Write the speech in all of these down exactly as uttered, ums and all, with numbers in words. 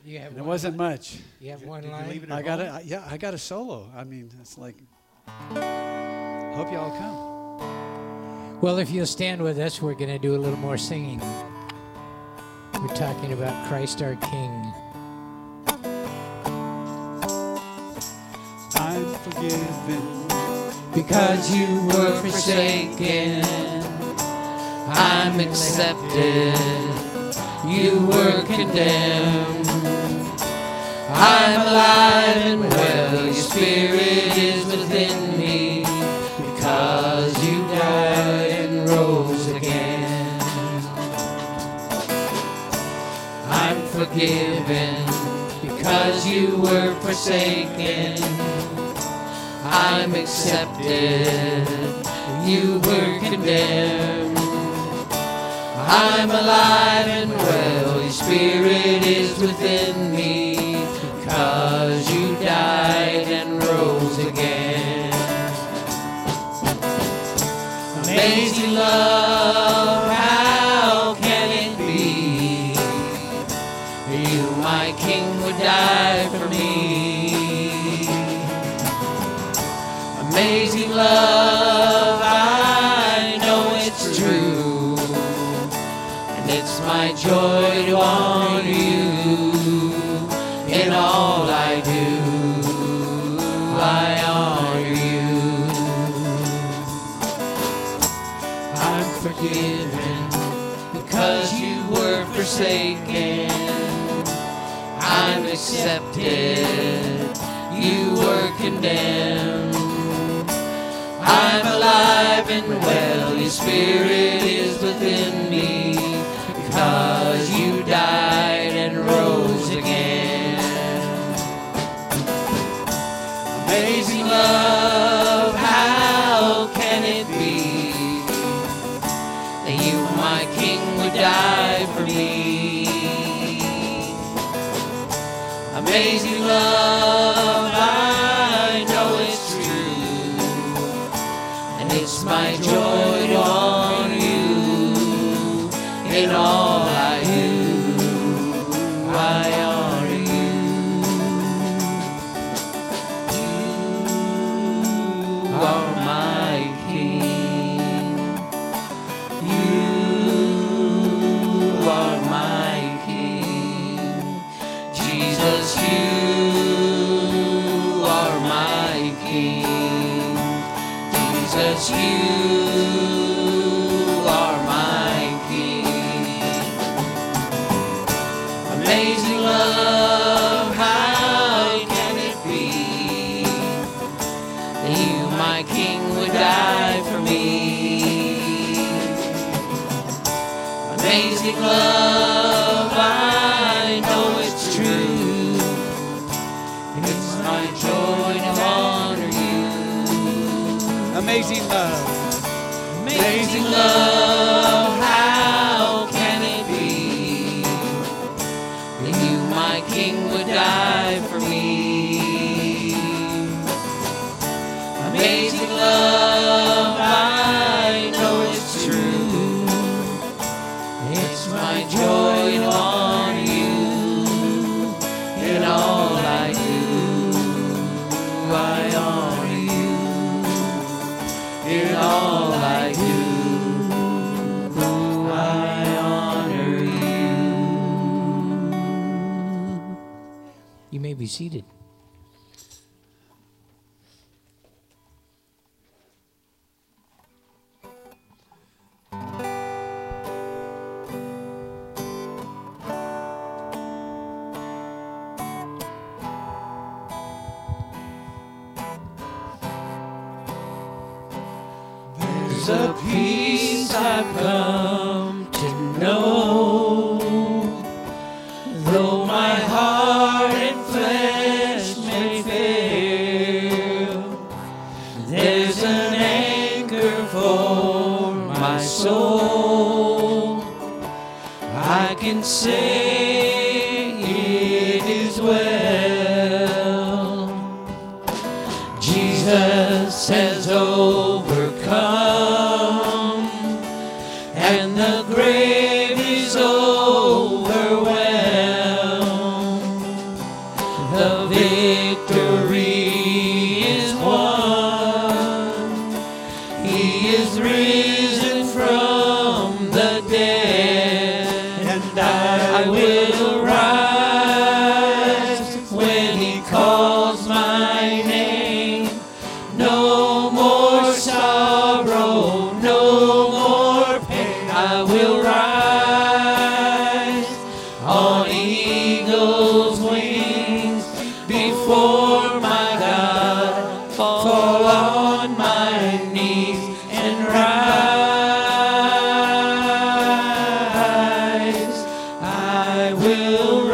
You have And it one wasn't line? much. You have Did- one did you line? leave it I at got home? it. Yeah, I got a solo. I mean, it's like, hope y'all come. Well, if you'll stand with us, we're going to do a little more singing. We're talking about Christ our King. I'm forgiven. Because you were forsaken, I'm accepted. You were condemned. I'm alive and well. Your spirit is within me. Because you died and rose again. I'm forgiven. Because you were forsaken, I'm accepted. You were condemned. I'm alive and well. Your spirit is within me. Because you died and rose again. Amazing love, how can it be? You, my King, would die for me. Amazing love, I know it's true, and it's my joy to honor you in all I do. I honor you. I'm forgiven because you were forsaken. I'm accepted. You were condemned. I'm alive and well, your spirit is within me, because you died and rose again. Amazing love, how can it be that you, my King, would die for me? Amazing love, I know it's true, and it's my joy to honor you in all I do. I honor you. You are my King. You are my King. Jesus, you are my King. Jesus, you are my King. Amazing love, how can it be that you, my King, would die for me? Amazing love, I know it's true, and it's my joy to honor you. Amazing love. Amazing love, how can it be that you, my King, would die for me? Amazing love, I know it's true. It's my joy to honor you in all I do. I honor you in all I do. I honor you. You may be seated. There's a peace I've come to know, though my heart and flesh may fail. There's an anchor for my soul. I can say it is well. Jesus has overcome, and the grave is overwhelmed. eagle's wings before my God, fall on my knees and rise. I will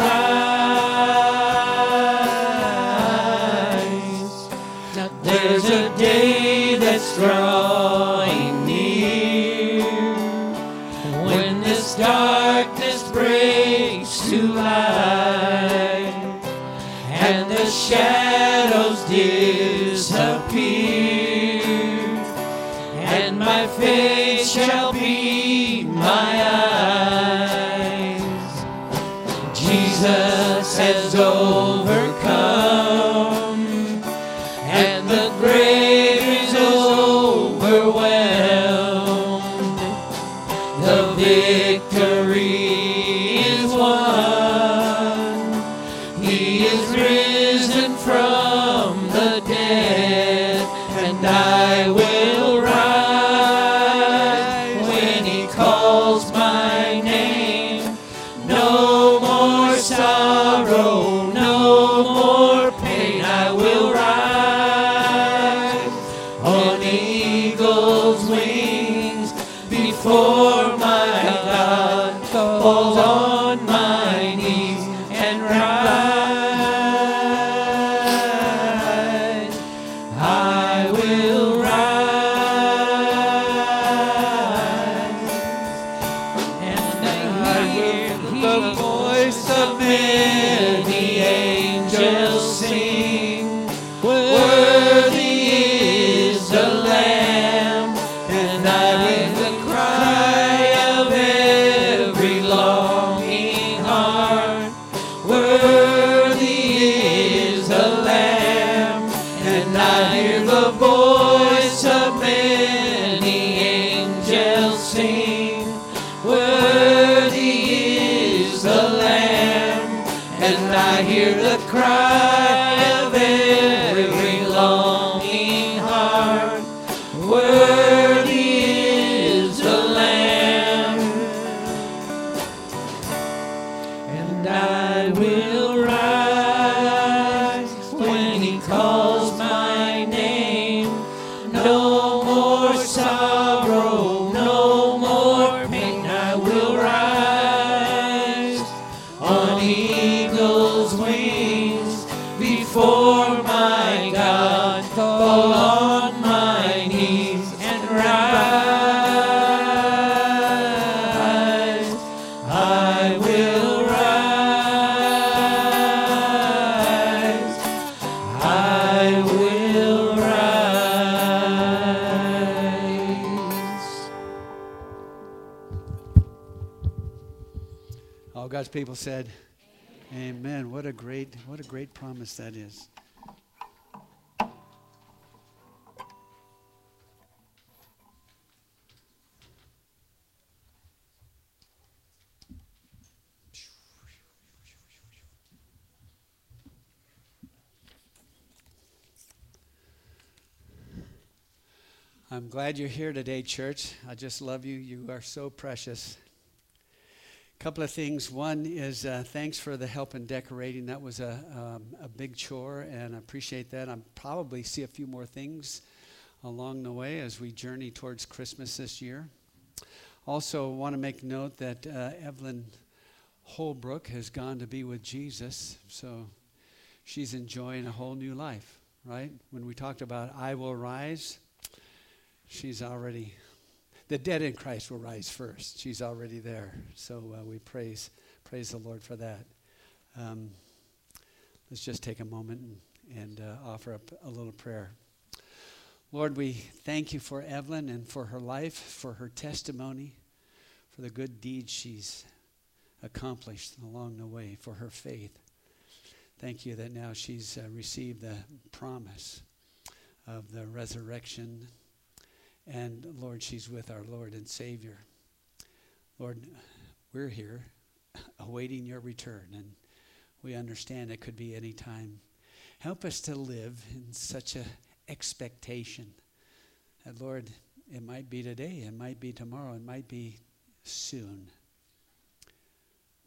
rise. There's a day that's drawing near when this darkness breaks to light and the shadows disappear, and my faith shall be my eyes. Jesus has overcome, and the grave is overwhelmed. The victory is won. He is risen from the dead, and I will rise when he calls my name. No more sorrow, no more pain. I will rise on eagle's wings before my God, falls on my knees and rise. I will rise, and I hear the voice of many angels sing, worthy is the Lamb, and I hear the cry of every longing heart, worthy is the Lamb, and I hear the voice of many angels sing, worthy is the Lamb, and I hear the cry of every longing heart, worthy is the Lamb, and I will rise when he calls my name. No more sorrow, no more pain. I will rise on eagle's wings before my God, fall on my knees and rise. I will rise. I will rise. All God's people said, Amen. What a great, what a great promise that is. I'm glad you're here today, church. I just love you. You are so precious. A couple of things. One is uh, thanks for the help in decorating. That was a, um, a big chore, and I appreciate that. I'll probably see a few more things along the way as we journey towards Christmas this year. Also, want to make note that uh, Evelyn Holbrook has gone to be with Jesus, so she's enjoying a whole new life, right? When we talked about I will rise, she's already, the dead in Christ will rise first. She's already there. So uh, we praise praise the Lord for that. Um, let's just take a moment and, and uh, offer up a little prayer. Lord, we thank you for Evelyn and for her life, for her testimony, for the good deeds she's accomplished along the way, for her faith. Thank you that now she's uh, received the promise of the resurrection. And Lord, she's with our Lord and Savior. Lord, we're here awaiting your return, and we understand it could be any time. Help us to live in such a expectation that, Lord, it might be today, it might be tomorrow, it might be soon.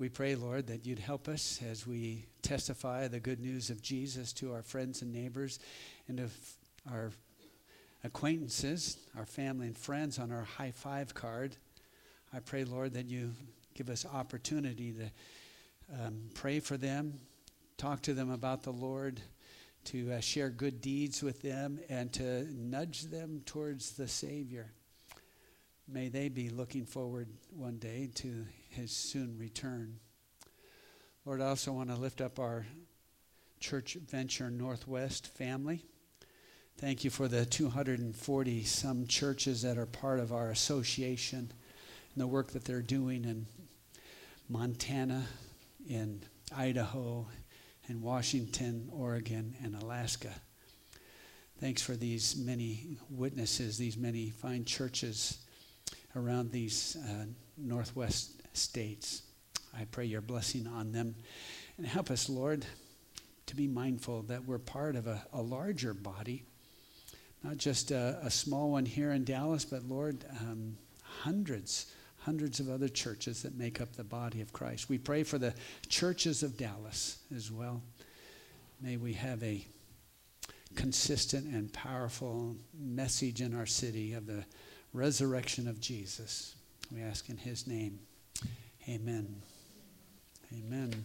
We pray, Lord, that you'd help us as we testify the good news of Jesus to our friends and neighbors and of our acquaintances, our family and friends on our high five card. I pray, Lord, that you give us opportunity to um, pray for them, talk to them about the Lord, to uh, share good deeds with them, and to nudge them towards the Savior. May they be looking forward one day to his soon return. Lord, I also want to lift up our Church Venture Northwest family. Thank you for the two hundred forty some churches that are part of our association and the work that they're doing in Montana, in Idaho, in Washington, Oregon, and Alaska. Thanks for these many witnesses, these many fine churches around these uh, Northwest states. I pray your blessing on them. And help us, Lord, to be mindful that we're part of a, a larger body, not just a, a small one here in Dallas, but, Lord, um, hundreds, hundreds of other churches that make up the body of Christ. We pray for the churches of Dallas as well. May we have a consistent and powerful message in our city of the resurrection of Jesus. We ask in his name. Amen. Amen.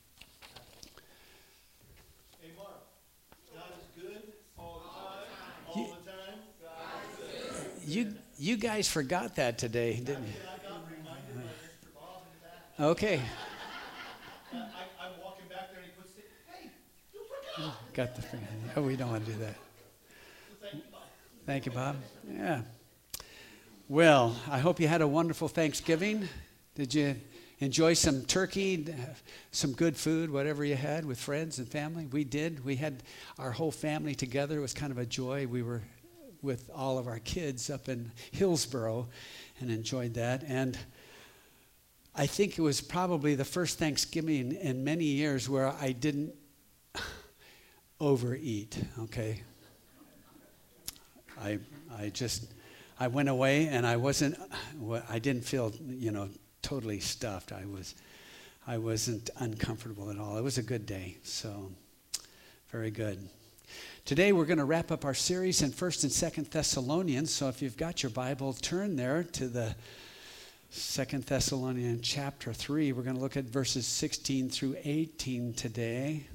Hey, Mark. God is good all the time. All You- the time. God is good. You you guys forgot that today, didn't you? I got reminded by Mister Bob in the back. Okay. I, I, I'm walking back there and he puts it, hey, you forgot. Got the thing. Oh, we don't want to do that. So thank you, Bob. Thank you, Bob. Yeah. Well, I hope you had a wonderful Thanksgiving. Did you enjoy some turkey, some good food, whatever you had with friends and family? We did. We had our whole family together. It was kind of a joy. We were with all of our kids up in Hillsboro and enjoyed that. And I think it was probably the first Thanksgiving in many years where I didn't overeat, okay? I I just, I went away and I wasn't, I didn't feel, you know, totally stuffed. I was, I wasn't uncomfortable at all. It was a good day, so very good. Today we're going to wrap up our series in First and Second Thessalonians. So if you've got your Bible, turn there to the Second Thessalonians chapter three. We're going to look at verses sixteen through eighteen today.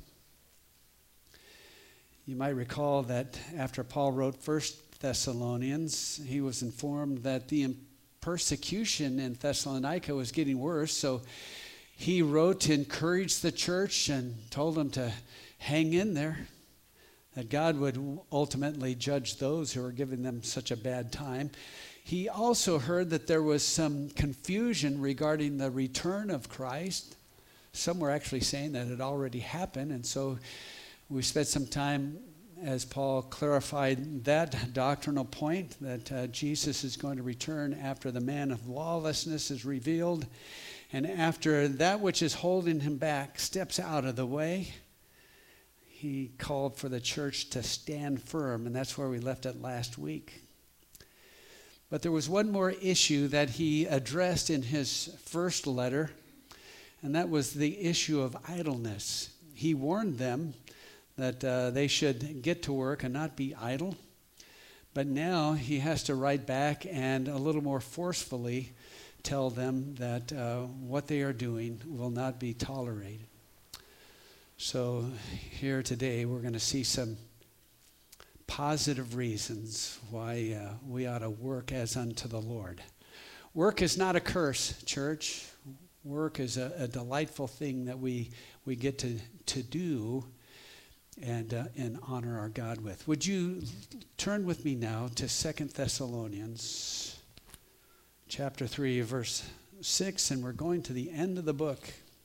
You might recall that after Paul wrote First Thessalonians, he was informed that the persecution in Thessalonica was getting worse. So he wrote to encourage the church and told them to hang in there, that God would ultimately judge those who were giving them such a bad time. He also heard that there was some confusion regarding the return of Christ. Some were actually saying that it had already happened, and so we spent some time as Paul clarified that doctrinal point, that uh, Jesus is going to return after the man of lawlessness is revealed, and after that which is holding him back steps out of the way. He called for the church to stand firm, and that's where we left it last week. But there was one more issue that he addressed in his first letter, and that was the issue of idleness. He warned them that uh, they should get to work and not be idle. But now he has to write back and a little more forcefully tell them that uh, what they are doing will not be tolerated. So here today we're going to see some positive reasons why uh, we ought to work as unto the Lord. Work is not a curse, church. Work is a, a delightful thing that we, we get to, to do and uh, and honor our God with. Would you turn with me now to Second Thessalonians chapter three, verse six, and we're going to the end of the book.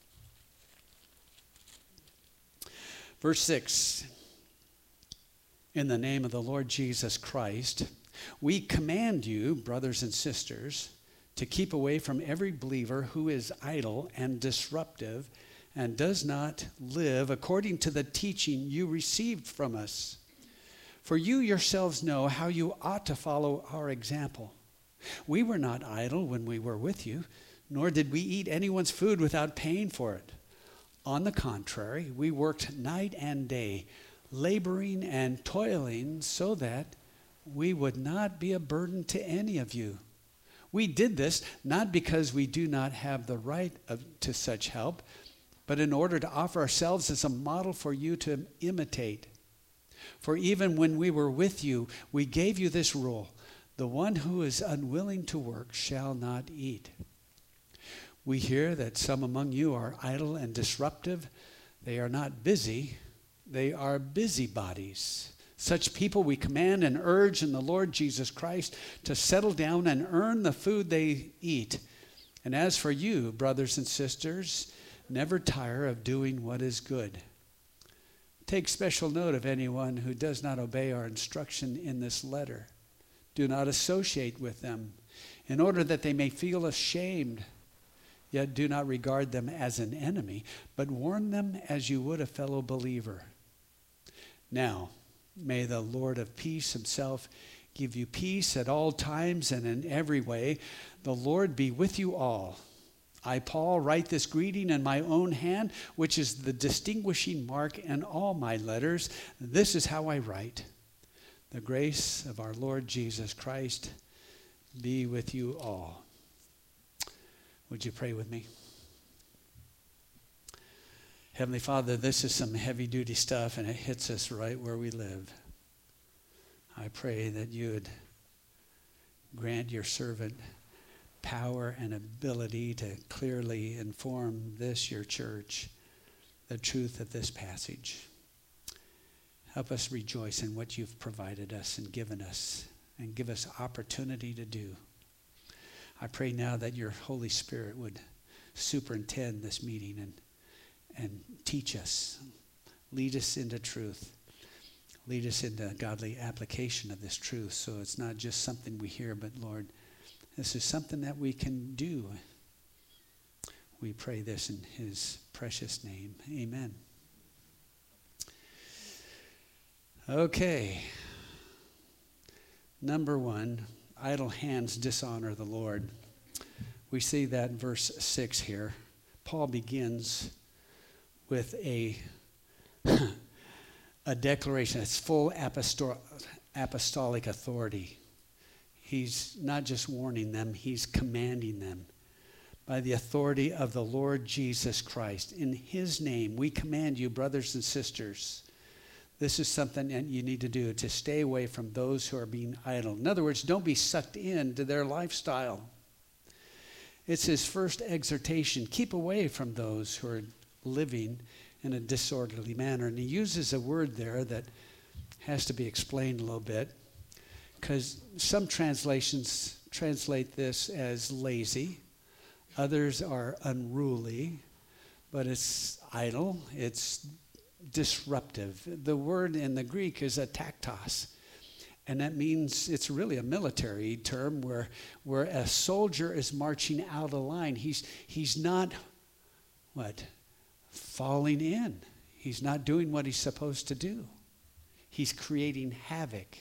Verse six, in the name of the Lord Jesus Christ, we command you, brothers and sisters, to keep away from every believer who is idle and disruptive and does not live according to the teaching you received from us. For you yourselves know how you ought to follow our example. We were not idle when we were with you, nor did we eat anyone's food without paying for it. On the contrary, we worked night and day, laboring and toiling so that we would not be a burden to any of you. We did this not because we do not have the right of, to such help, but in order to offer ourselves as a model for you to imitate. For even when we were with you, we gave you this rule: the one who is unwilling to work shall not eat. We hear that some among you are idle and disruptive. They are not busy, they are busybodies. Such people we command and urge in the Lord Jesus Christ to settle down and earn the food they eat. And as for you, brothers and sisters, never tire of doing what is good. Take special note of anyone who does not obey our instruction in this letter. Do not associate with them, in order that they may feel ashamed. Yet do not regard them as an enemy, but warn them as you would a fellow believer. Now, may the Lord of peace himself give you peace at all times and in every way. The Lord be with you all. I, Paul, write this greeting in my own hand, which is the distinguishing mark in all my letters. This is how I write. The grace of our Lord Jesus Christ be with you all. Would you pray with me? Heavenly Father, this is some heavy-duty stuff, and it hits us right where we live. I pray that you would grant your servant power and ability to clearly inform this, your church, the truth of this passage. Help us rejoice in what you've provided us and given us, and give us opportunity to do. I pray now that your Holy Spirit would superintend this meeting and, and teach us, lead us into truth, lead us into godly application of this truth, so it's not just something we hear, but Lord, this is something that we can do. We pray this in his precious name. Amen. Okay. Number one, idle hands dishonor the Lord. We see that in verse six here. Paul begins with a, a declaration. It's full apostol- apostolic authority. He's not just warning them, he's commanding them. By the authority of the Lord Jesus Christ, in his name, we command you, brothers and sisters. This is something that you need to do, to stay away from those who are being idle. In other words, don't be sucked into their lifestyle. It's his first exhortation. Keep away from those who are living in a disorderly manner. And he uses a word there that has to be explained a little bit, because some translations translate this as lazy. Others are unruly, but it's idle. It's disruptive. The word in the Greek is a taktos, and that means it's really a military term where where a soldier is marching out of line. He's he's not what? Falling in. He's not doing what he's supposed to do. He's creating havoc.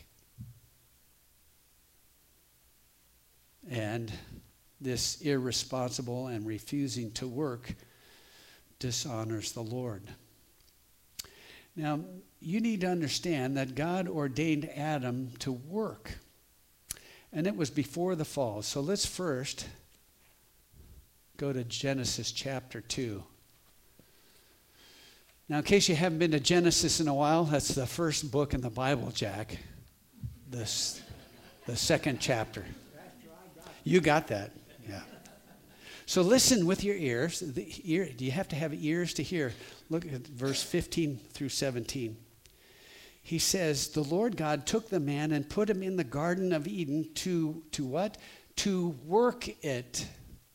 And this irresponsible and refusing to work dishonors the Lord. Now, you need to understand that God ordained Adam to work. And it was before the fall. So let's first go to Genesis chapter two. Now, in case you haven't been to Genesis in a while, that's the first book in the Bible, Jack. This, the second chapter. You got that, yeah. So listen with your ears. The ear, do you have to have ears to hear? Look at verse fifteen through seventeen. He says, the Lord God took the man and put him in the Garden of Eden to, to what? To work it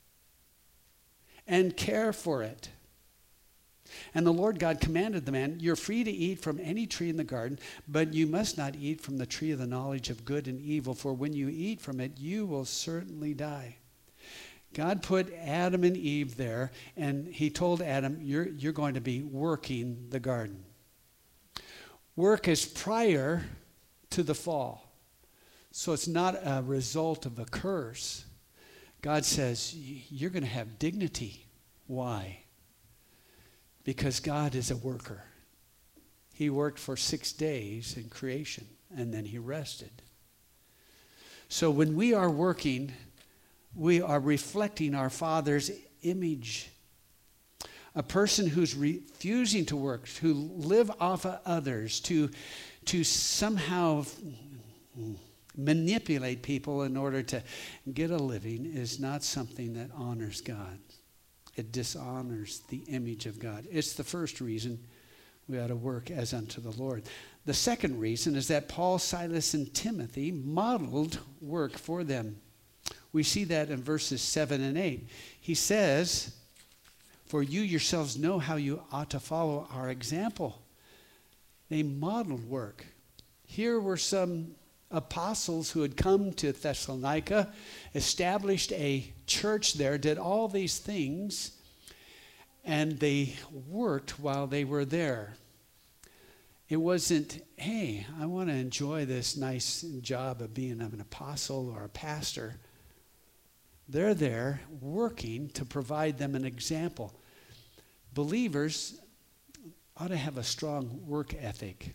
and care for it. And the Lord God commanded the man, you're free to eat from any tree in the garden, but you must not eat from the tree of the knowledge of good and evil, for when you eat from it, you will certainly die. God put Adam and Eve there, and he told Adam, you're, you're going to be working the garden. Work is prior to the fall. So it's not a result of a curse. God says, you're going to have dignity. Why? Because God is a worker. He worked for six days in creation, and then he rested. So when we are working, we are reflecting our Father's image. A person who's refusing to work, to live off of others, to, to somehow manipulate people in order to get a living is not something that honors God. It dishonors the image of God. It's the first reason we ought to work as unto the Lord. The second reason is that Paul, Silas, and Timothy modeled work for them. We see that in verses seven and eight. He says, for you yourselves know how you ought to follow our example. They modeled work. Here were some apostles who had come to Thessalonica, established a church there, did all these things, and they worked while they were there. It wasn't, hey, I want to enjoy this nice job of being an apostle or a pastor. They're there working to provide them an example. Believers ought to have a strong work ethic.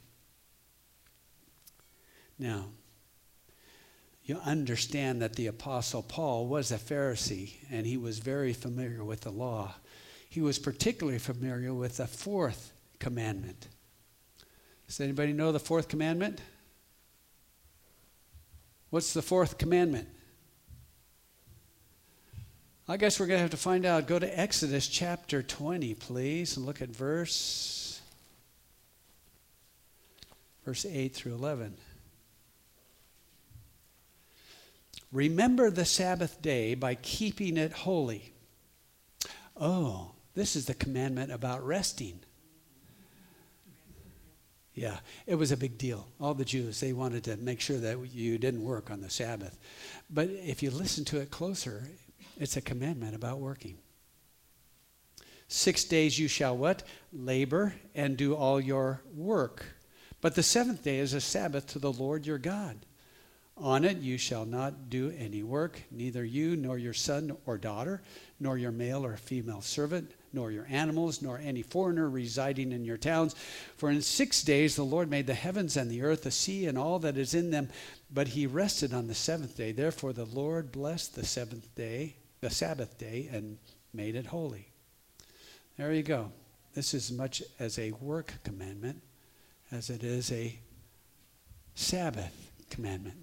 Now, you understand that the Apostle Paul was a Pharisee, and he was very familiar with the law. He was particularly familiar with the fourth commandment. Does anybody know the fourth commandment? What's the fourth commandment? I guess we're going to have to find out. Go to Exodus chapter twenty, please, and look at verse, verse eight through eleven. Remember the Sabbath day by keeping it holy. Oh, this is the commandment about resting. Yeah, it was a big deal. All the Jews, they wanted to make sure that you didn't work on the Sabbath. But if you listen to it closer, it's a commandment about working. Six days you shall what? Labor and do all your work. But the seventh day is a Sabbath to the Lord your God. On it you shall not do any work, neither you nor your son or daughter, nor your male or female servant, nor your animals, nor any foreigner residing in your towns. For in six days the Lord made the heavens and the earth, the sea, and all that is in them. But he rested on the seventh day. Therefore the Lord blessed the seventh day, the Sabbath day, and made it holy. There you go. This is as much as a work commandment as it is a Sabbath commandment.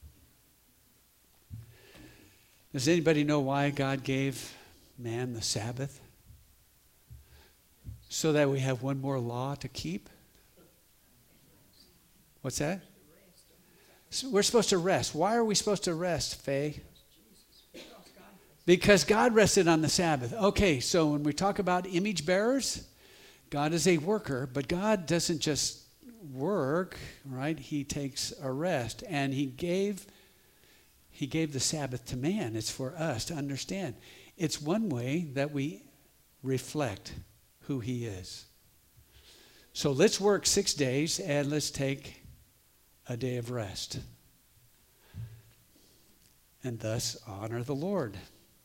Does anybody know why God gave man the Sabbath? So that we have one more law to keep? What's that? So we're supposed to rest. Why are we supposed to rest, Faye? Because God rested on the Sabbath. Okay, so when we talk about image bearers, God is a worker, but God doesn't just work, right? He takes a rest, and he gave He gave the Sabbath to man. It's for us to understand. It's one way that we reflect who he is. So let's work six days and let's take a day of rest. And thus honor the Lord.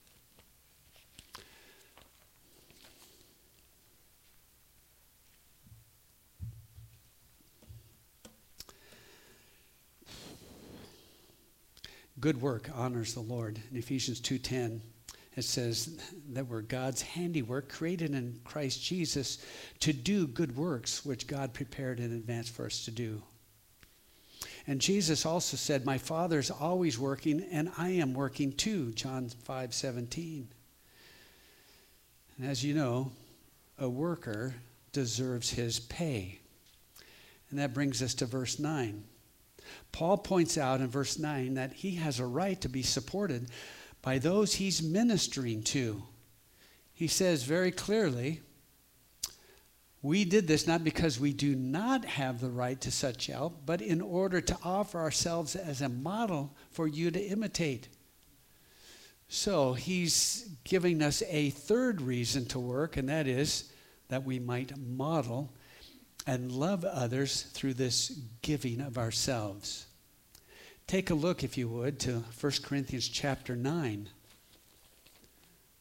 Good work honors the Lord. In Ephesians two ten, it says that we're God's handiwork, created in Christ Jesus to do good works, which God prepared in advance for us to do. And Jesus also said, my Father's always working, and I am working too, John five seventeen. And as you know, a worker deserves his pay. And that brings us to verse nine. Paul points out in verse nine that he has a right to be supported by those he's ministering to. He says very clearly, we did this not because we do not have the right to such help, but in order to offer ourselves as a model for you to imitate. So he's giving us a third reason to work, and that is that we might model and love others through this giving of ourselves. Take a look, if you would, to First Corinthians chapter nine.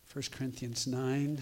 First Corinthians nine.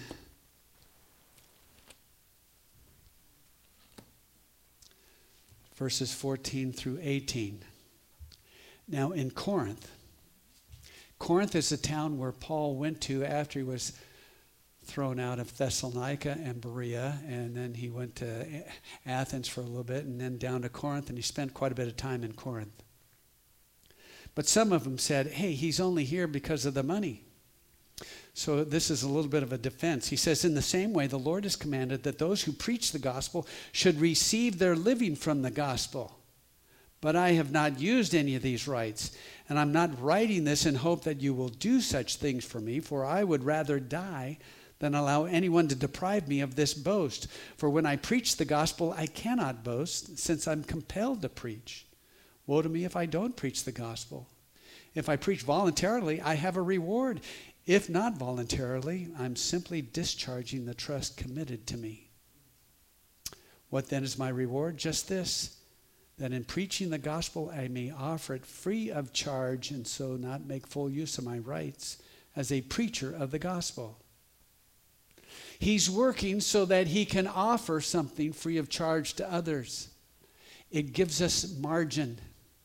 Verses fourteen through eighteen. Now in Corinth, Corinth is a town where Paul went to after he was thrown out of Thessalonica and Berea, and then he went to Athens for a little bit, and then down to Corinth, and he spent quite a bit of time in Corinth. But some of them said, hey, he's only here because of the money. So this is a little bit of a defense. He says, in the same way, the Lord has commanded that those who preach the gospel should receive their living from the gospel. But I have not used any of these rights, and I'm not writing this in hope that you will do such things for me, for I would rather die than allow anyone to deprive me of this boast. For when I preach the gospel, I cannot boast, since I'm compelled to preach. Woe to me if I don't preach the gospel. If I preach voluntarily, I have a reward. If not voluntarily, I'm simply discharging the trust committed to me. What then is my reward? Just this, that in preaching the gospel I may offer it free of charge, and so not make full use of my rights as a preacher of the gospel. He's working so that he can offer something free of charge to others. It gives us margin.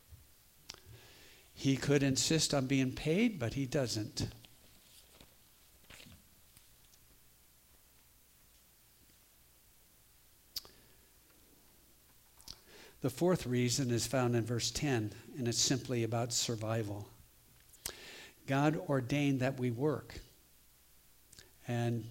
He could insist on being paid, but he doesn't. The fourth reason is found in verse ten, and it's simply about survival. God ordained that we work. And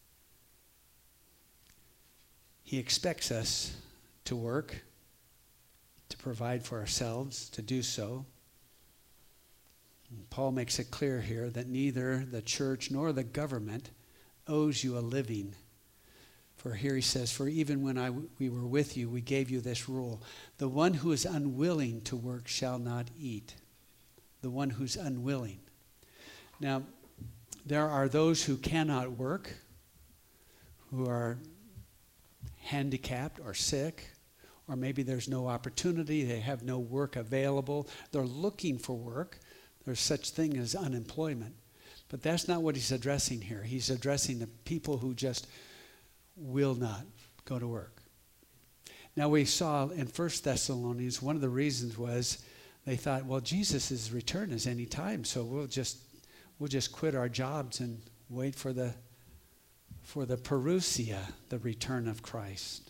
he expects us to work, to provide for ourselves, to do so. And Paul makes it clear here that neither the church nor the government owes you a living. For here he says, for even when I, we were with you, we gave you this rule. The one who is unwilling to work shall not eat. The one who's unwilling. Now, there are those who cannot work, who are handicapped or sick, or maybe there's no opportunity, they have no work available. They're looking for work. There's such thing as unemployment. But that's not what he's addressing here. He's addressing the people who just will not go to work. Now we saw in First Thessalonians, one of the reasons was they thought, well, Jesus' return is any time, so we'll just we'll just quit our jobs and wait for the for the parousia, the return of Christ.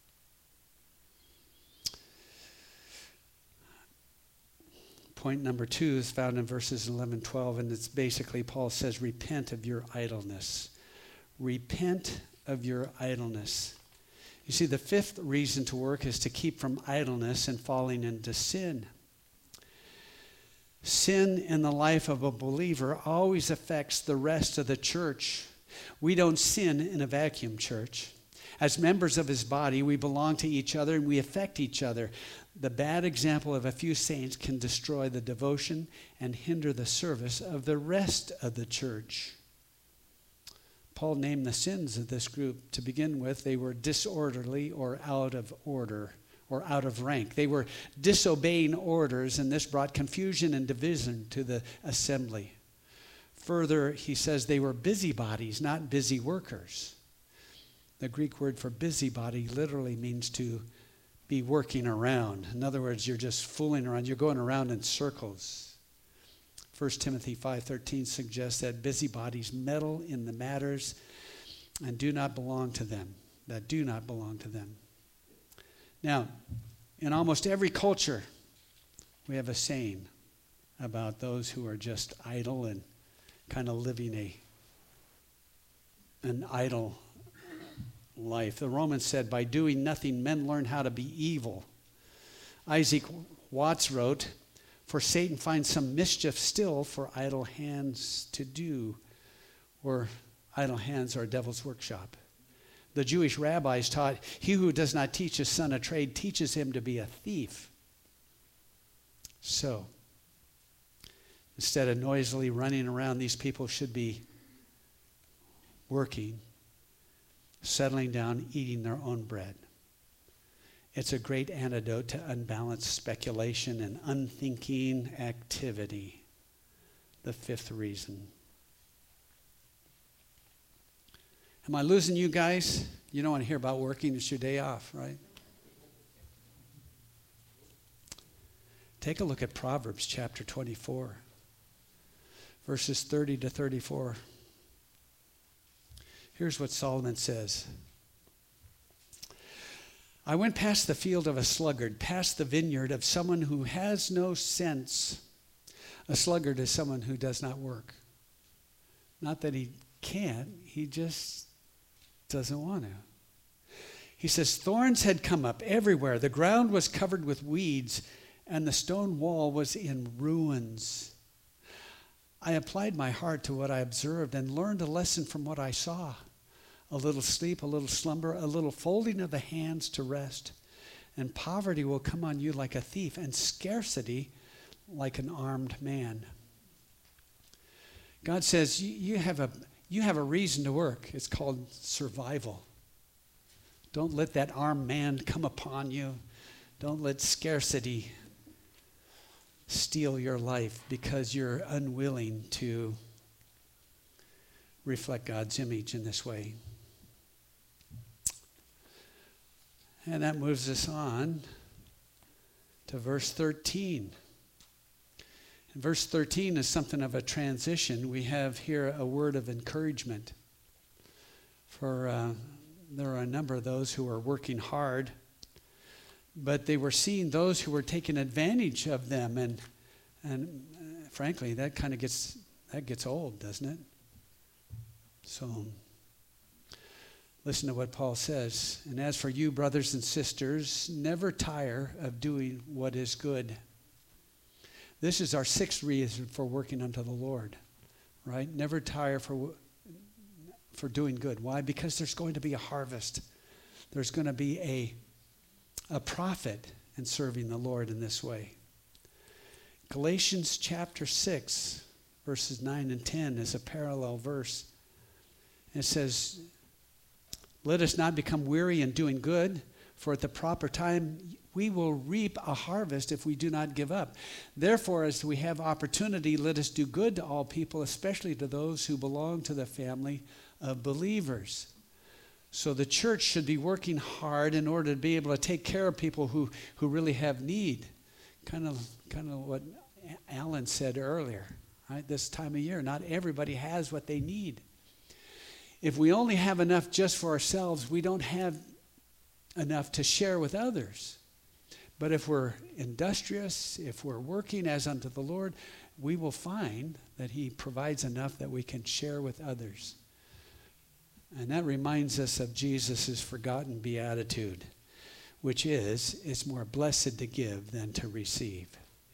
Point number two is found in verses eleven, twelve, and it's basically Paul says, repent of your idleness. Repent of your idleness. You see, the fifth reason to work is to keep from idleness and falling into sin. Sin in the life of a believer always affects the rest of the church. We don't sin in a vacuum, church. As members of his body, we belong to each other and we affect each other. The bad example of a few saints can destroy the devotion and hinder the service of the rest of the church. Paul named the sins of this group. To begin with, they were disorderly or out of order or out of rank. They were disobeying orders, and this brought confusion and division to the assembly. Further, he says they were busybodies, not busy workers. The Greek word for busybody literally means to be working around. In other words, you're just fooling around. You're going around in circles. First Timothy five thirteen suggests that busybodies meddle in the matters and do not belong to them, that do not belong to them. Now, in almost every culture, we have a saying about those who are just idle and kind of living a an idle life. The Romans said, by doing nothing, men learn how to be evil. Isaac Watts wrote, for Satan finds some mischief still for idle hands to do, or idle hands are a devil's workshop. The Jewish rabbis taught, he who does not teach his son a trade teaches him to be a thief. So, instead of noisily running around, these people should be working, settling down, eating their own bread. It's a great antidote to unbalanced speculation and unthinking activity. The fifth reason. Am I losing you guys? You don't want to hear about working. It's your day off, right? Take a look at Proverbs chapter twenty-four, verses thirty to thirty-four. Here's what Solomon says. I went past the field of a sluggard, past the vineyard of someone who has no sense. A sluggard is someone who does not work. Not that he can't, he just doesn't want to. He says, thorns had come up everywhere. The ground was covered with weeds, and the stone wall was in ruins. I applied my heart to what I observed and learned a lesson from what I saw. A little sleep, a little slumber, a little folding of the hands to rest. And poverty will come on you like a thief, and scarcity like an armed man. God says you, you have a you have a reason to work. It's called survival. Don't let that armed man come upon you. Don't let scarcity steal your life because you're unwilling to reflect God's image in this way. And that moves us on to verse thirteen. And verse thirteen is something of a transition. We have here a word of encouragement. For uh, there are a number of those who are working hard, but they were seeing those who were taking advantage of them, and and uh, frankly, that kind of gets that gets old, doesn't it? So listen to what Paul says. And as for you, brothers and sisters, never tire of doing what is good. This is our sixth reason for working unto the Lord, right? Never tire for for doing good. Why? Because there's going to be a harvest. There's going to be a a profit in serving the Lord in this way. Galatians chapter six, verses nine and ten is a parallel verse. It says, let us not become weary in doing good, for at the proper time we will reap a harvest if we do not give up. Therefore, as we have opportunity, let us do good to all people, especially to those who belong to the family of believers. So the church should be working hard in order to be able to take care of people who, who really have need. Kind of, kind of what Alan said earlier, right? This time of year, not everybody has what they need. If we only have enough just for ourselves, we don't have enough to share with others. But if we're industrious, if we're working as unto the Lord, we will find that he provides enough that we can share with others. And that reminds us of Jesus' forgotten beatitude, which is, it's more blessed to give than to receive.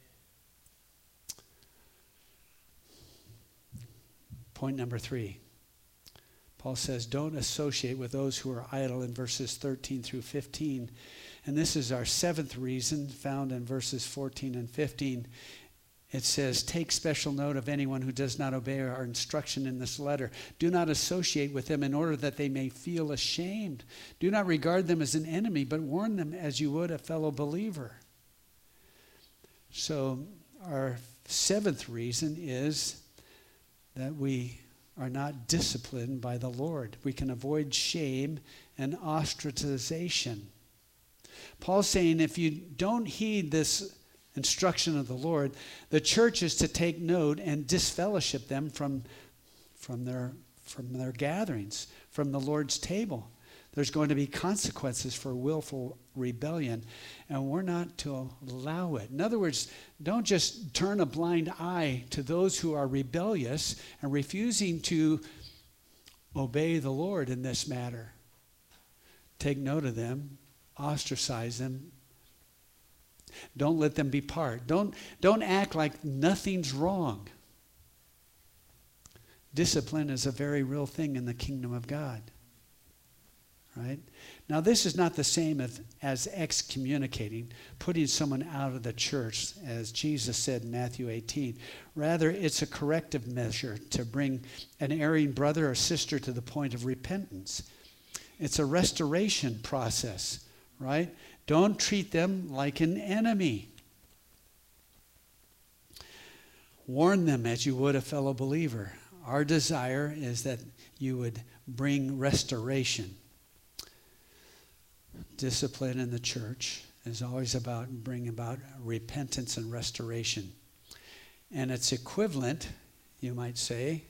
Point number three. Paul says, don't associate with those who are idle in verses thirteen through fifteen. And this is our seventh reason found in verses fourteen and fifteen. It says, take special note of anyone who does not obey our instruction in this letter. Do not associate with them in order that they may feel ashamed. Do not regard them as an enemy, but warn them as you would a fellow believer. So our seventh reason is that we are not disciplined by the Lord. We can avoid shame and ostracization. Paul's saying if you don't heed this instruction of the Lord, the church is to take note and disfellowship them from, from, their, from their gatherings, from the Lord's table. There's going to be consequences for willful rebellion, and we're not to allow it. In other words, don't just turn a blind eye to those who are rebellious and refusing to obey the Lord in this matter. Take note of them, ostracize them. Don't let them be part. Don't, don't act like nothing's wrong. Discipline is a very real thing in the kingdom of God. Right? Now, this is not the same as, as excommunicating, putting someone out of the church, as Jesus said in Matthew eighteen. Rather, it's a corrective measure to bring an erring brother or sister to the point of repentance. It's a restoration process, right? Don't treat them like an enemy. Warn them as you would a fellow believer. Our desire is that you would bring restoration. Discipline in the church is always about bringing about repentance and restoration. And it's equivalent, you might say,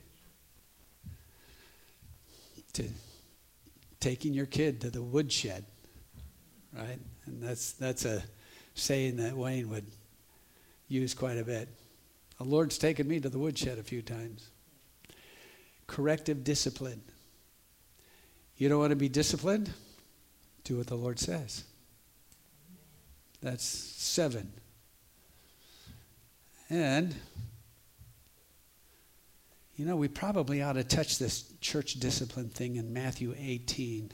to taking your kid to the woodshed, right? And that's that's a saying that Wayne would use quite a bit. The Lord's taken me to the woodshed a few times. Corrective discipline. You don't want to be disciplined? Do what the Lord says. That's seven. And, you know, we probably ought to touch this church discipline thing in Matthew eighteen.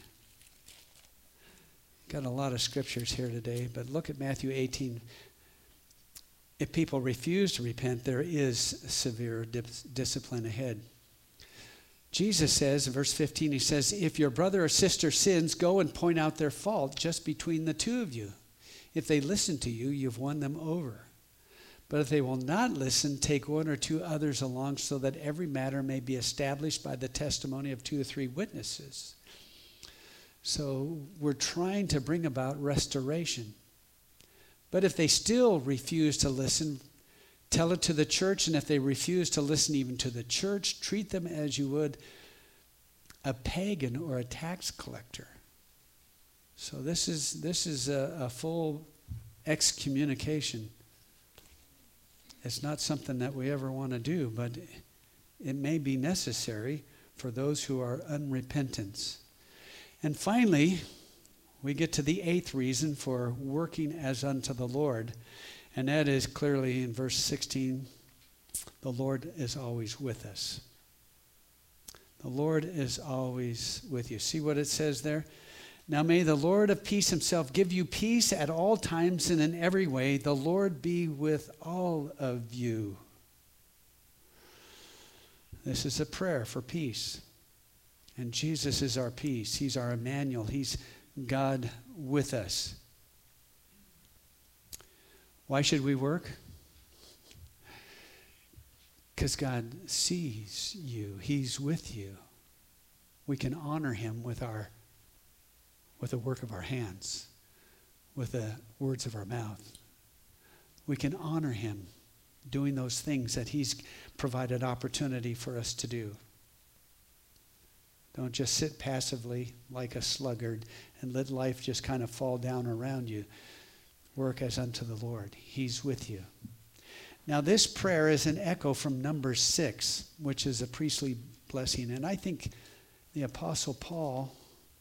Got a lot of scriptures here today, but look at Matthew eighteen. If people refuse to repent, there is severe dis- discipline ahead. Jesus says, in verse fifteen, he says, if your brother or sister sins, go and point out their fault just between the two of you. If they listen to you, you've won them over. But if they will not listen, take one or two others along so that every matter may be established by the testimony of two or three witnesses. So we're trying to bring about restoration. But if they still refuse to listen, tell it to the church, and if they refuse to listen even to the church, treat them as you would a pagan or a tax collector. So this is this is a, a full excommunication. It's not something that we ever want to do, but it may be necessary for those who are unrepentant. And finally, we get to the eighth reason for working as unto the Lord. And that is clearly in verse sixteen, the Lord is always with us. The Lord is always with you. See what it says there? Now may the Lord of peace himself give you peace at all times and in every way. The Lord be with all of you. This is a prayer for peace. And Jesus is our peace. He's our Emmanuel. He's God with us. Why should we work? Because God sees you. He's with you. We can honor him with our with the work of our hands, with the words of our mouth. We can honor him doing those things that he's provided opportunity for us to do. Don't just sit passively like a sluggard and let life just kind of fall down around you. Work as unto the Lord. He's with you. Now this prayer is an echo from Numbers six, which is a priestly blessing. And I think the Apostle Paul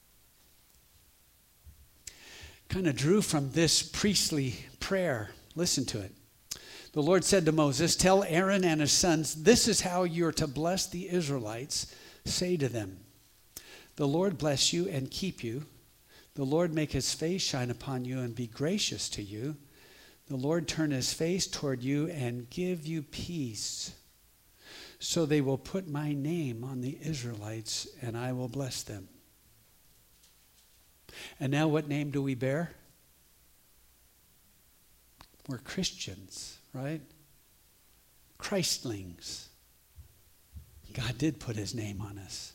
kind of drew from this priestly prayer. Listen to it. The Lord said to Moses, tell Aaron and his sons, this is how you're to bless the Israelites. Say to them, the Lord bless you and keep you. The Lord make his face shine upon you and be gracious to you. The Lord turn his face toward you and give you peace. So they will put my name on the Israelites and I will bless them. And now what name do we bear? We're Christians, right? Christlings. God did put his name on us.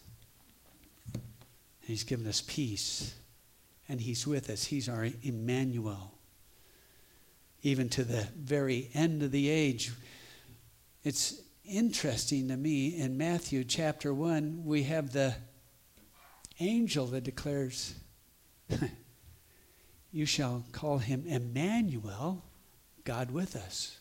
He's given us peace. And he's with us. He's our Emmanuel. Even to the very end of the age. It's interesting to me, in Matthew chapter one, we have the angel that declares, you shall call him Emmanuel, God with us.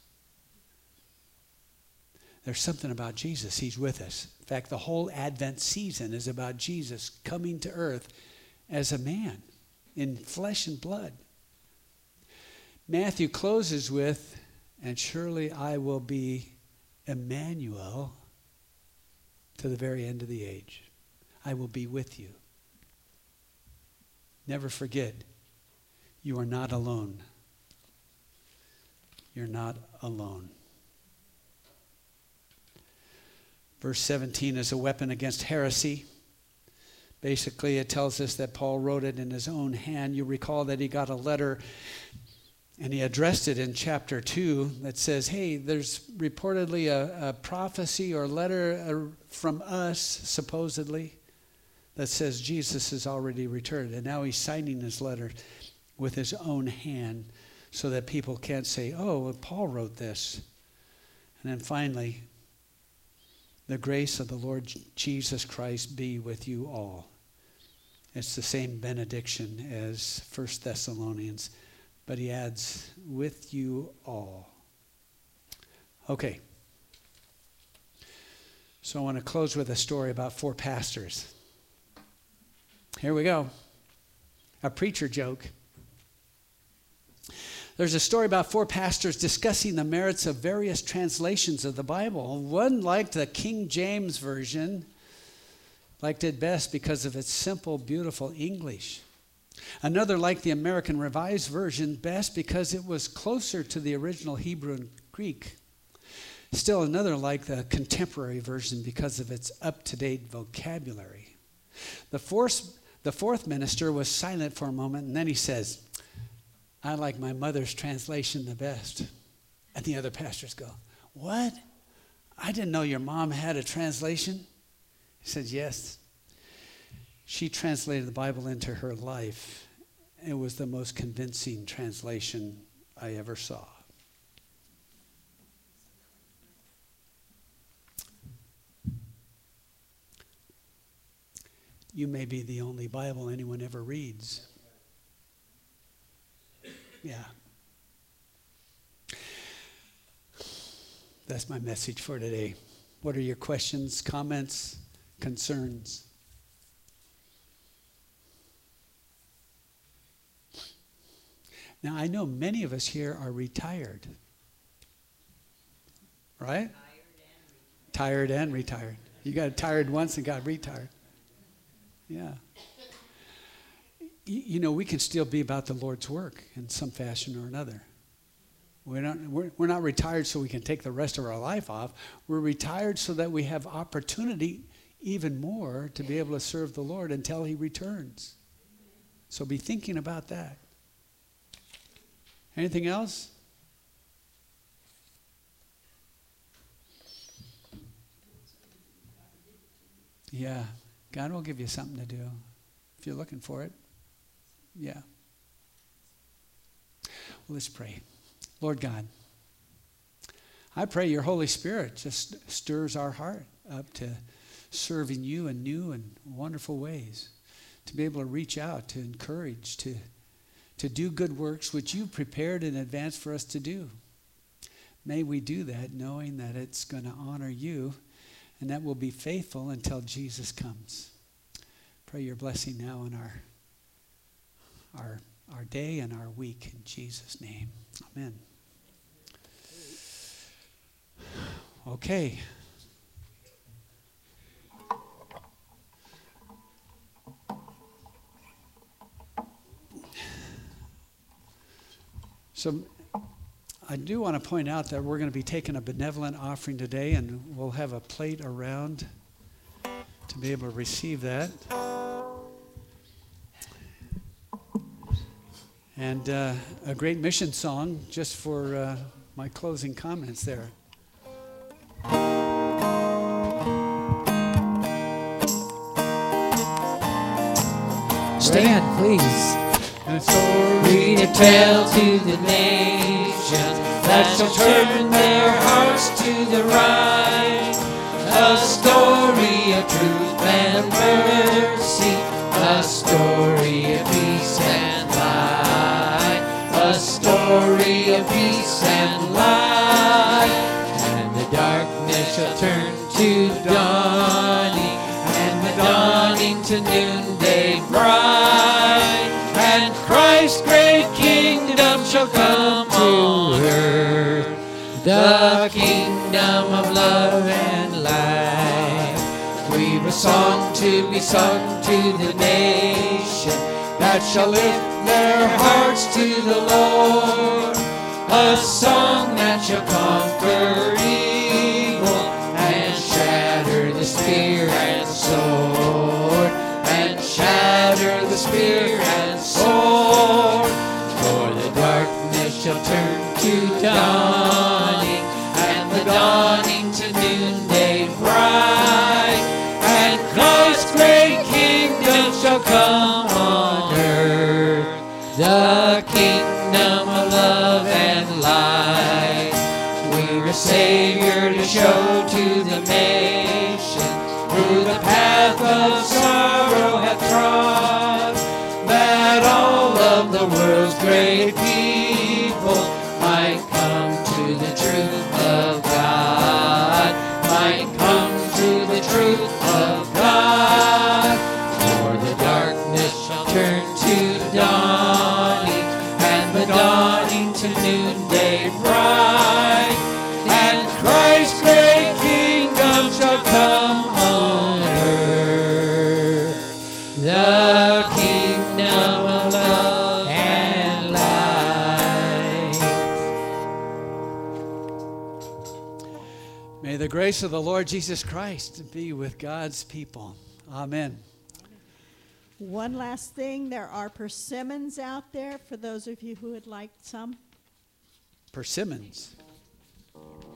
There's something about Jesus. He's with us. In fact, the whole Advent season is about Jesus coming to earth as a man in flesh and blood. Matthew closes with, and surely I will be Emmanuel to the very end of the age. I will be with you. Never forget, you are not alone. You're not alone. Verse seventeen is a weapon against heresy. Basically, it tells us that Paul wrote it in his own hand. You recall that he got a letter and he addressed it in chapter two that says, hey, there's reportedly a, a prophecy or letter from us, supposedly, that says Jesus has already returned. And now he's signing his letter with his own hand so that people can't say, oh, well, Paul wrote this. And then finally, the grace of the Lord Jesus Christ be with you all. It's the same benediction as First Thessalonians, but he adds, with you all. Okay. So I want to close with a story about four pastors. Here we go. A preacher joke. There's a story about four pastors discussing the merits of various translations of the Bible. One liked the King James Version, liked it best because of its simple, beautiful English. Another liked the American Revised Version best because it was closer to the original Hebrew and Greek. Still another liked the Contemporary Version because of its up-to-date vocabulary. The fourth, the fourth minister was silent for a moment, and then he says, I like my mother's translation the best. And the other pastors go, what? I didn't know your mom had a translation. He said, yes. She translated the Bible into her life. It was the most convincing translation I ever saw. You may be the only Bible anyone ever reads. Yeah. That's my message for today. What are your questions, comments, concerns? Now, I know many of us here are retired. Right? Tired and retired. You got tired once and got retired. Yeah. You know, we can still be about the Lord's work in some fashion or another. We're not, we're, we're not retired so we can take the rest of our life off. We're retired so that we have opportunity even more to be able to serve the Lord until he returns. So be thinking about that. Anything else? Yeah, God will give you something to do if you're looking for it. Yeah. Well, let's pray. Lord God, I pray your Holy Spirit just stirs our heart up to serving you in new and wonderful ways, to be able to reach out, to encourage, to, to do good works which you prepared in advance for us to do. May we do that knowing that it's going to honor you and that we'll be faithful until Jesus comes. Pray your blessing now on our our our day and our week in Jesus' name. Amen. Okay. So I do want to point out that we're going to be taking a benevolent offering today, and we'll have a plate around to be able to receive that. And uh, a great mission song just for uh, my closing comments there. Stand, please. And a story to tell to the nations that shall turn their hearts to the right. A story of truth and mercy, a story of peace and light, a story of peace and light. And the darkness shall turn to dawning, and the dawning to noonday bright. And Christ's great kingdom shall come to earth, the kingdom of love and life. We've a song to be sung to the nation that shall lift their hearts to the Lord, a song that shall conquer evil and shatter the spear and sword, and shatter the spear and sword. For the darkness shall turn to dawning, and the dawning to noonday bright. And Christ's great King kingdom of love and light. We're a Savior to show to the nation, through the path of sorrow hath trod, that all of the world's great people might come to the truth of God, might come to the truth of God. For the darkness shall turn to dawning, and the dawning to noonday bright, and Christ's great kingdom shall come on earth, the kingdom of love and light. May the grace of the Lord Jesus Christ be with God's people. Amen. One last thing, there are persimmons out there for those of you who would like some. Persimmons.